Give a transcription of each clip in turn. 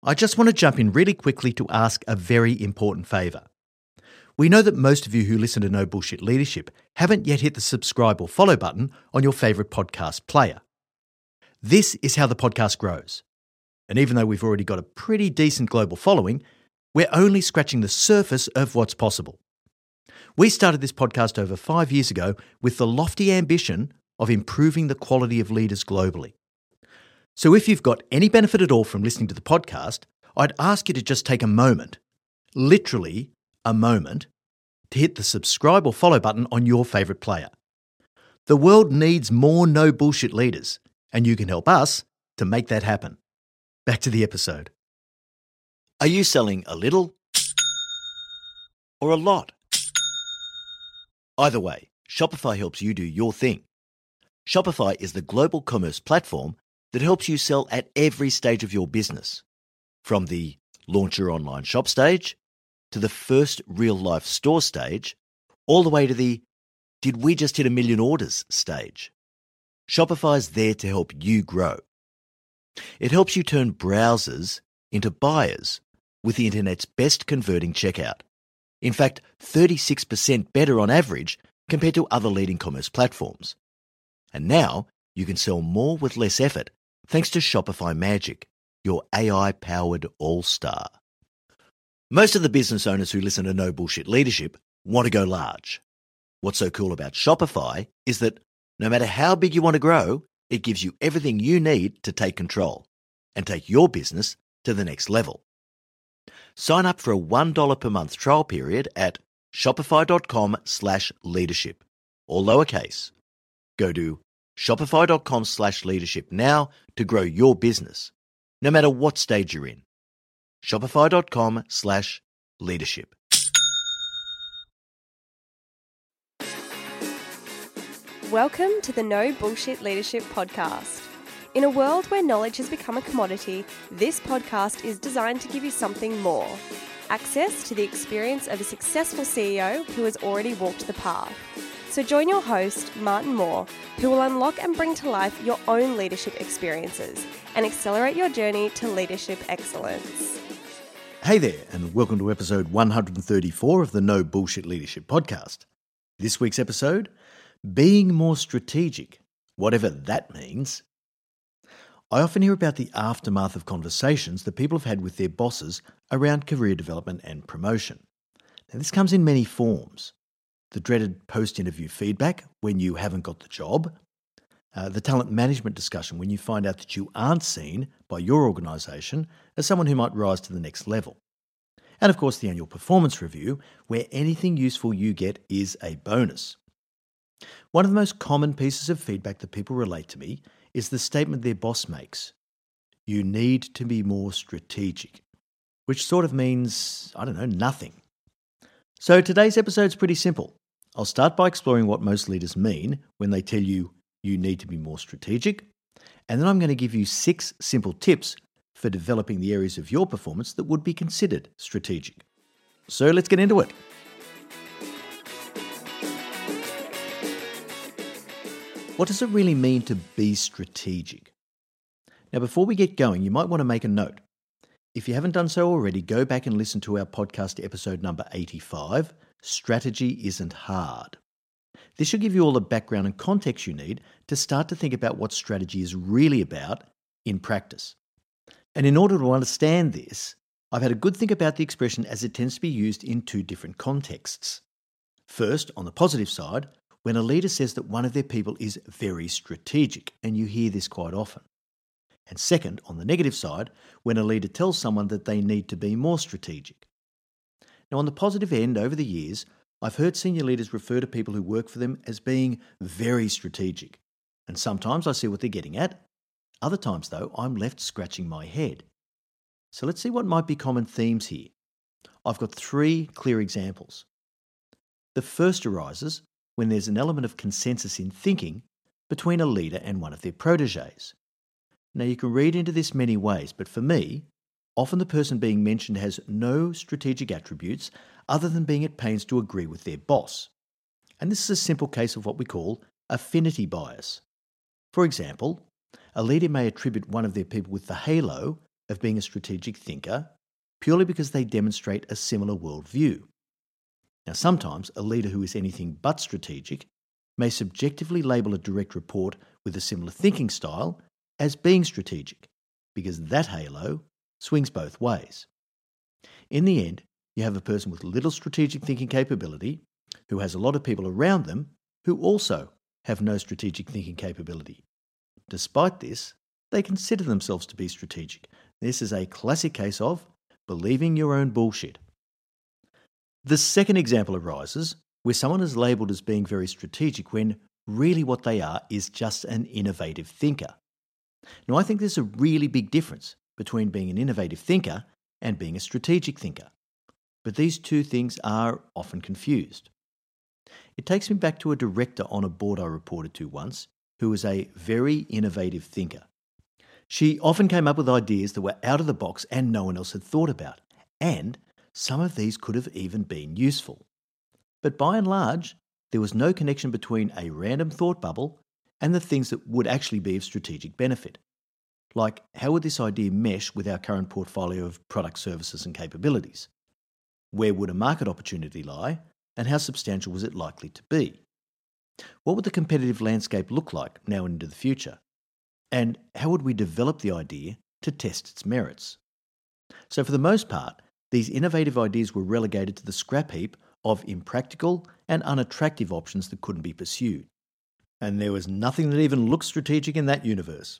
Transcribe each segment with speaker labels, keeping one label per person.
Speaker 1: I just want to jump in really quickly to ask a very important favour. We know that most of you who listen to No Bullshit Leadership haven't yet hit the subscribe or follow button on your favourite podcast player. This is how the podcast grows. And even though we've already got a pretty decent global following, we're only scratching the surface of what's possible. We started this podcast over 5 years ago with the lofty ambition of improving the quality of leaders globally. So if you've got any benefit at all from listening to the podcast, I'd ask you to just take a moment, literally a moment, to hit the subscribe or follow button on your favourite player. The world needs more no bullshit leaders, and you can help us to make that happen. Back to the episode. Are you selling a little or a lot? Either way, Shopify helps you do your thing. Shopify is the global commerce platform that helps you sell at every stage of your business, from the launch your online shop stage to the first real-life store stage, all the way to the did we just hit 1 million orders stage. Shopify's there to help you grow. It helps you turn browsers into buyers with the internet's best converting checkout. In fact, 36% better on average compared to other leading commerce platforms. And now you can sell more with less effort thanks to Shopify Magic, your AI-powered all-star. Most of the business owners who listen to No Bullshit Leadership want to go large. What's so cool about Shopify is that no matter how big you want to grow, it gives you everything you need to take control and take your business to the next level. Sign up for a $1 per month trial period at shopify.com/leadership, all lowercase. Go to shopify.com/leadership now to grow your business, no matter what stage you're in. Shopify.com/leadership.
Speaker 2: Welcome to the No Bullshit Leadership Podcast. In a world where knowledge has become a commodity, this podcast is designed to give you something more. Access to the experience of a successful CEO who has already walked the path. So join your host, Martin Moore, who will unlock and bring to life your own leadership experiences and accelerate your journey to leadership excellence.
Speaker 1: Hey there, and welcome to episode 134 of the No Bullshit Leadership Podcast. This week's episode, being more strategic, whatever that means. I often hear about the aftermath of conversations that people have had with their bosses around career development and promotion. Now, this comes in many forms. The dreaded post-interview feedback when you haven't got the job, the talent management discussion when you find out that you aren't seen by your organisation as someone who might rise to the next level, and of course the annual performance review where anything useful you get is a bonus. One of the most common pieces of feedback that people relate to me is the statement their boss makes: you need to be more strategic, which sort of means, nothing. So today's episode's pretty simple. I'll start by exploring what most leaders mean when they tell you you need to be more strategic, and then I'm going to give you 6 simple tips for developing the areas of your performance that would be considered strategic. So let's get into it. What does it really mean to be strategic? Now, before we get going, you might want to make a note. If you haven't done so already, go back and listen to our podcast episode number 85, Strategy Isn't Hard. This should give you all the background and context you need to start to think about what strategy is really about in practice. And in order to understand this, I've had a good think about the expression as it tends to be used in 2 different contexts. First, on the positive side, when a leader says that one of their people is very strategic, and you hear this quite often. And second, on the negative side, when a leader tells someone that they need to be more strategic. Now, on the positive end, over the years, I've heard senior leaders refer to people who work for them as being very strategic. And sometimes I see what they're getting at. Other times, though, I'm left scratching my head. So let's see what might be common themes here. I've got 3 clear examples. The first arises when there's an element of consensus in thinking between a leader and one of their proteges. Now, you can read into this many ways, but for me, often the person being mentioned has no strategic attributes other than being at pains to agree with their boss. And this is a simple case of what we call affinity bias. For example, a leader may attribute one of their people with the halo of being a strategic thinker purely because they demonstrate a similar worldview. Now, sometimes a leader who is anything but strategic may subjectively label a direct report with a similar thinking style as being strategic, because that halo swings both ways. In the end, you have a person with little strategic thinking capability who has a lot of people around them who also have no strategic thinking capability. Despite this, they consider themselves to be strategic. This is a classic case of believing your own bullshit. The second example arises where someone is labelled as being very strategic when really what they are is just an innovative thinker. Now, I think there's a really big difference between being an innovative thinker and being a strategic thinker. But these two things are often confused. It takes me back to a director on a board I reported to once who was a very innovative thinker. She often came up with ideas that were out of the box and no one else had thought about, and some of these could have even been useful. But by and large, there was no connection between a random thought bubble and the things that would actually be of strategic benefit. Like, how would this idea mesh with our current portfolio of products, services and capabilities? Where would a market opportunity lie, and how substantial was it likely to be? What would the competitive landscape look like now and into the future? And how would we develop the idea to test its merits? So for the most part, these innovative ideas were relegated to the scrap heap of impractical and unattractive options that couldn't be pursued. And there was nothing that even looked strategic in that universe.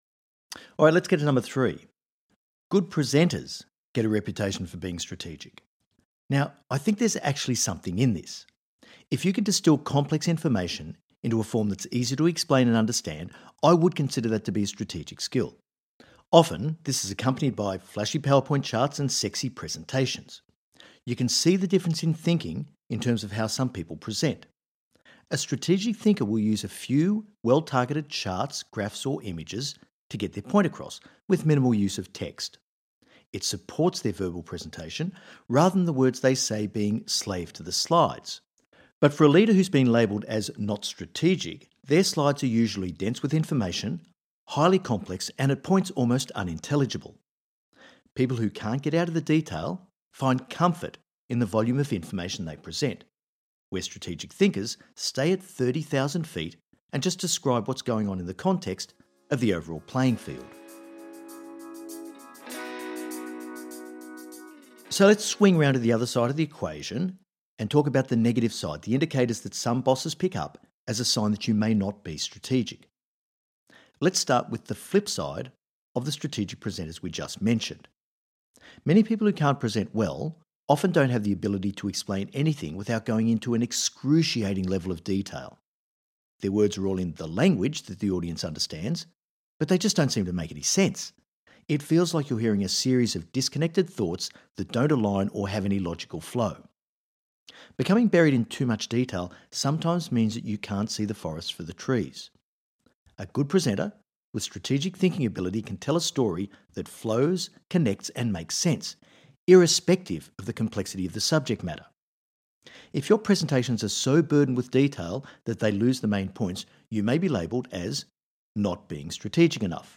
Speaker 1: All right, let's get to number 3. Good presenters get a reputation for being strategic. Now, I think there's actually something in this. If you can distill complex information into a form that's easy to explain and understand, I would consider that to be a strategic skill. Often, this is accompanied by flashy PowerPoint charts and sexy presentations. You can see the difference in thinking in terms of how some people present. A strategic thinker will use a few well-targeted charts, graphs, or images to get their point across, with minimal use of text. It supports their verbal presentation rather than the words they say being slave to the slides. But for a leader who's been labelled as not strategic, their slides are usually dense with information, highly complex, and at points almost unintelligible. People who can't get out of the detail find comfort in the volume of information they present, where strategic thinkers stay at 30,000 feet and just describe what's going on in the context of the overall playing field. So let's swing round to the other side of the equation and talk about the negative side, the indicators that some bosses pick up as a sign that you may not be strategic. Let's start with the flip side of the strategic presenters we just mentioned. Many people who can't present well often don't have the ability to explain anything without going into an excruciating level of detail. Their words are all in the language that the audience understands, but they just don't seem to make any sense. It feels like you're hearing a series of disconnected thoughts that don't align or have any logical flow. Becoming buried in too much detail sometimes means that you can't see the forest for the trees. A good presenter with strategic thinking ability can tell a story that flows, connects, and makes sense, irrespective of the complexity of the subject matter. If your presentations are so burdened with detail that they lose the main points, you may be labelled as not being strategic enough.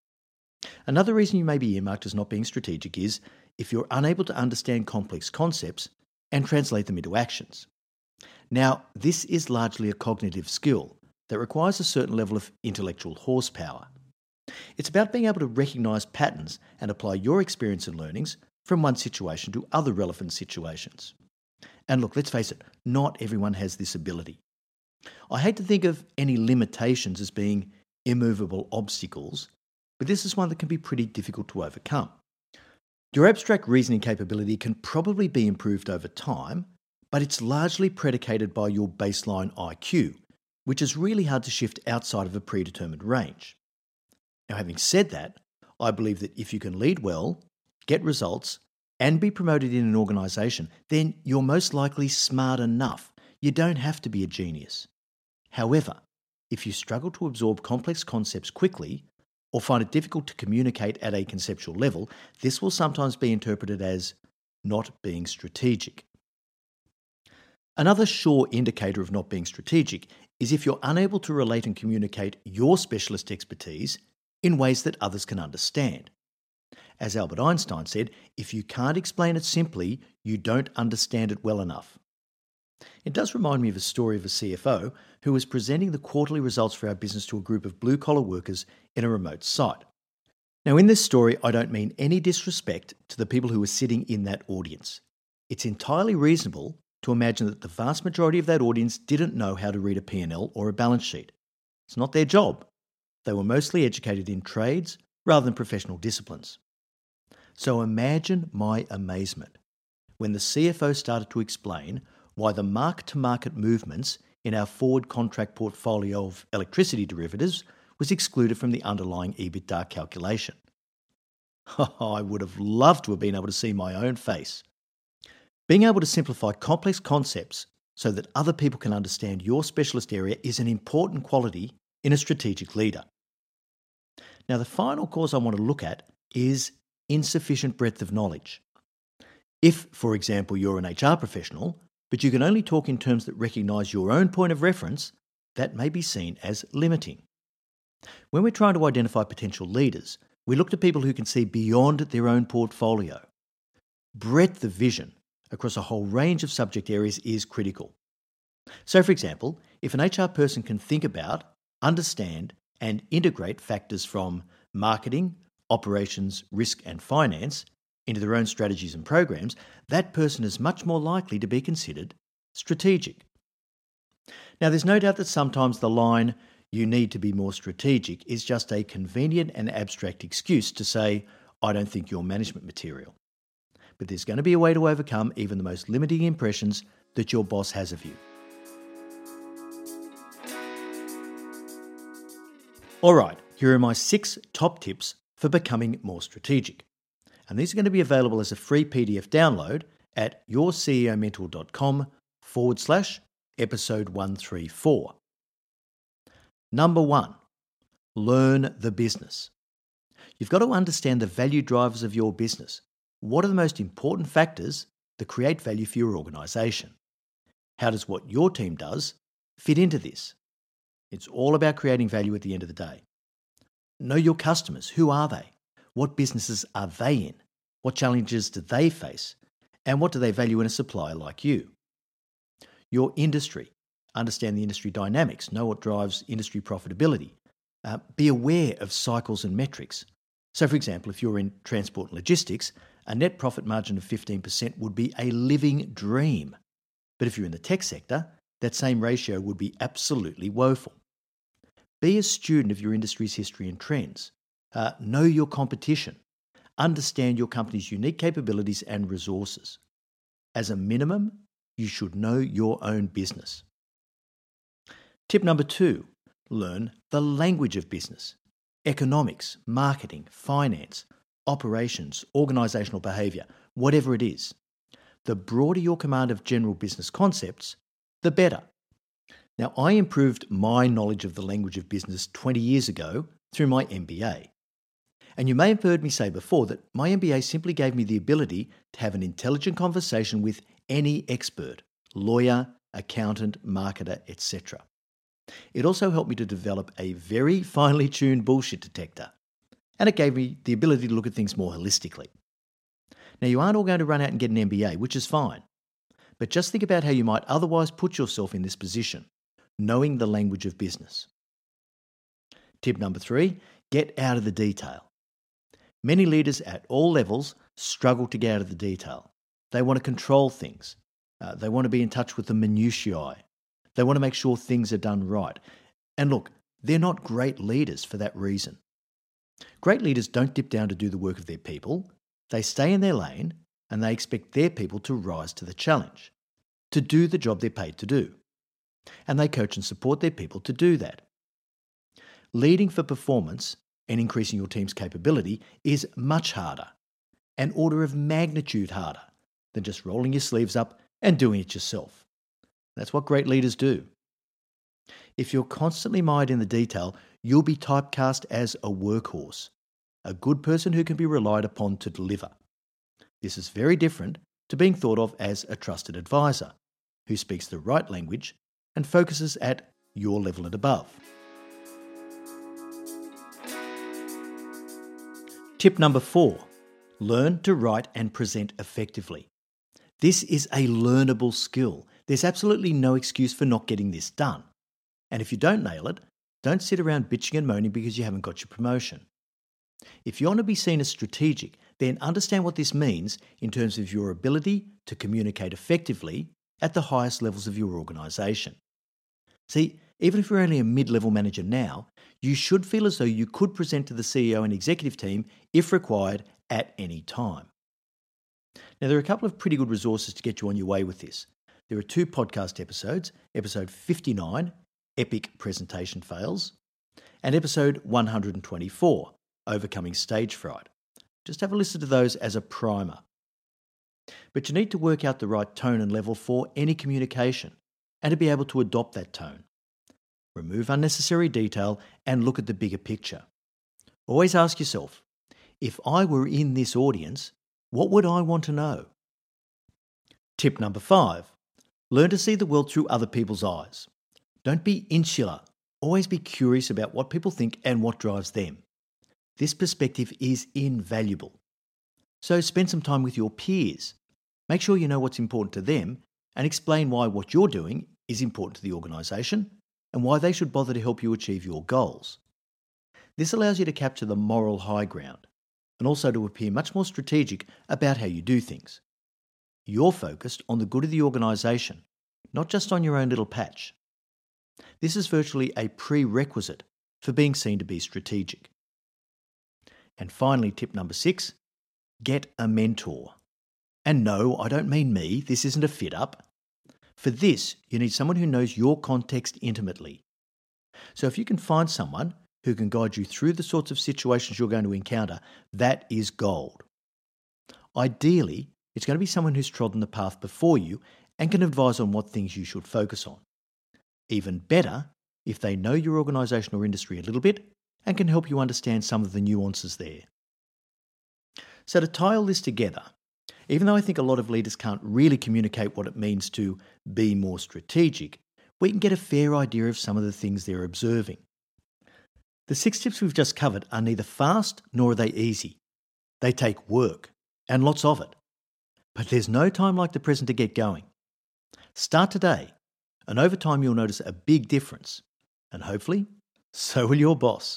Speaker 1: Another reason you may be earmarked as not being strategic is if you're unable to understand complex concepts and translate them into actions. Now, this is largely a cognitive skill that requires a certain level of intellectual horsepower. It's about being able to recognise patterns and apply your experience and learnings from one situation to other relevant situations. And look, let's face it, not everyone has this ability. I hate to think of any limitations as being immovable obstacles, but this is one that can be pretty difficult to overcome. Your abstract reasoning capability can probably be improved over time, but it's largely predicated by your baseline IQ, which is really hard to shift outside of a predetermined range. Now, having said that, I believe that if you can lead well, get results, and be promoted in an organisation, then you're most likely smart enough. You don't have to be a genius. However, if you struggle to absorb complex concepts quickly, or find it difficult to communicate at a conceptual level, this will sometimes be interpreted as not being strategic. Another sure indicator of not being strategic is if you're unable to relate and communicate your specialist expertise in ways that others can understand. As Albert Einstein said, if you can't explain it simply, you don't understand it well enough. It does remind me of a story of a CFO who was presenting the quarterly results for our business to a group of blue-collar workers in a remote site. Now, in this story, I don't mean any disrespect to the people who were sitting in that audience. It's entirely reasonable to imagine that the vast majority of that audience didn't know how to read a P&L or a balance sheet. It's not their job. They were mostly educated in trades rather than professional disciplines. So imagine my amazement when the CFO started to explain why the mark-to-market movements in our forward contract portfolio of electricity derivatives was excluded from the underlying EBITDA calculation. I would have loved to have been able to see my own face. Being able to simplify complex concepts so that other people can understand your specialist area is an important quality in a strategic leader. Now, the final cause I want to look at is insufficient breadth of knowledge. If, for example, you're an HR professional, but you can only talk in terms that recognise your own point of reference, that may be seen as limiting. When we're trying to identify potential leaders, we look to people who can see beyond their own portfolio. Breadth of vision across a whole range of subject areas is critical. So, for example, if an HR person can think about, understand, and integrate factors from marketing, operations, risk, and finance into their own strategies and programs, that person is much more likely to be considered strategic. Now, there's no doubt that sometimes the line, "you need to be more strategic," is just a convenient and abstract excuse to say, "I don't think you're management material." But there's going to be a way to overcome even the most limiting impressions that your boss has of you. All right, here are my 6 top tips for becoming more strategic. And these are going to be available as a free PDF download at yourceomentor.com/episode 134. Number 1, learn the business. You've got to understand the value drivers of your business. What are the most important factors that create value for your organisation? How does what your team does fit into this? It's all about creating value at the end of the day. Know your customers. Who are they? What businesses are they in? What challenges do they face? And what do they value in a supplier like you? Your industry. Understand the industry dynamics. Know what drives industry profitability. Be aware of cycles and metrics. So, for example, if you're in transport and logistics, a net profit margin of 15% would be a living dream. But if you're in the tech sector, that same ratio would be absolutely woeful. Be a student of your industry's history and trends. Know your competition. Understand your company's unique capabilities and resources. As a minimum, you should know your own business. Tip number 2, learn the language of business. Economics, marketing, finance, operations, organisational behaviour, whatever it is. The broader your command of general business concepts, the better. Now, I improved my knowledge of the language of business 20 years ago through my MBA. And you may have heard me say before that my MBA simply gave me the ability to have an intelligent conversation with any expert, lawyer, accountant, marketer, etc. It also helped me to develop a very finely tuned bullshit detector. And it gave me the ability to look at things more holistically. Now, you aren't all going to run out and get an MBA, which is fine. But just think about how you might otherwise put yourself in this position, knowing the language of business. Tip number 3, get out of the detail. Many leaders at all levels struggle to get out of the detail. They want to control things. They want to be in touch with the minutiae. They want to make sure things are done right. And look, they're not great leaders for that reason. Great leaders don't dip down to do the work of their people. They stay in their lane and they expect their people to rise to the challenge, to do the job they're paid to do. And they coach and support their people to do that. Leading for performance and increasing your team's capability is much harder, an order of magnitude harder than just rolling your sleeves up and doing it yourself. That's what great leaders do. If you're constantly mired in the detail, you'll be typecast as a workhorse, a good person who can be relied upon to deliver. This is very different to being thought of as a trusted advisor who speaks the right language and focuses at your level and above. Tip number 4, Learn to write and present effectively. This is a learnable skill. There's absolutely no excuse for not getting this done. And if you don't nail it, don't sit around bitching and moaning because you haven't got your promotion. If you want to be seen as strategic, then understand what this means in terms of your ability to communicate effectively at the highest levels of your organisation. See, even if you're only a mid-level manager now, you should feel as though you could present to the CEO and executive team if required at any time. Now, there are a couple of pretty good resources to get you on your way with this. There are 2 podcast episodes, episode 59, Epic Presentation Fails, and episode 124, Overcoming Stage Fright. Just have a listen to those as a primer. But you need to work out the right tone and level for any communication and to be able to adopt that tone. Remove unnecessary detail and look at the bigger picture. Always ask yourself, if I were in this audience, what would I want to know? Tip number 5, learn to see the world through other people's eyes. Don't be insular. Always be curious about what people think and what drives them. This perspective is invaluable. So spend some time with your peers. Make sure you know what's important to them and explain why what you're doing is important to the organisation and why they should bother to help you achieve your goals. This allows you to capture the moral high ground and also to appear much more strategic about how you do things. You're focused on the good of the organisation, not just on your own little patch. This is virtually a prerequisite for being seen to be strategic. And finally, tip number 6, get a mentor. And no, I don't mean me, this isn't a fit up. For this, you need someone who knows your context intimately. So if you can find someone who can guide you through the sorts of situations you're going to encounter, that is gold. Ideally, it's going to be someone who's trodden the path before you and can advise on what things you should focus on. Even better, if they know your organisation or industry a little bit and can help you understand some of the nuances there. So to tie all this together, even though I think a lot of leaders can't really communicate what it means to be more strategic, we can get a fair idea of some of the things they're observing. The 6 tips we've just covered are neither fast nor are they easy. They take work, and lots of it. But there's no time like the present to get going. Start today, and over time you'll notice a big difference. And hopefully, so will your boss.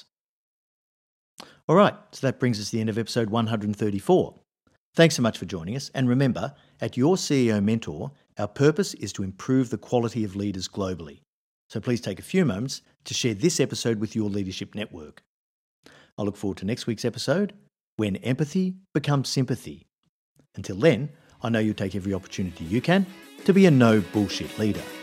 Speaker 1: All right, so that brings us to the end of episode 134. Thanks so much for joining us. And remember, at Your CEO Mentor, our purpose is to improve the quality of leaders globally. So please take a few moments to share this episode with your leadership network. I look forward to next week's episode, When Empathy Becomes Sympathy. Until then, I know you'll take every opportunity you can to be a no bullshit leader.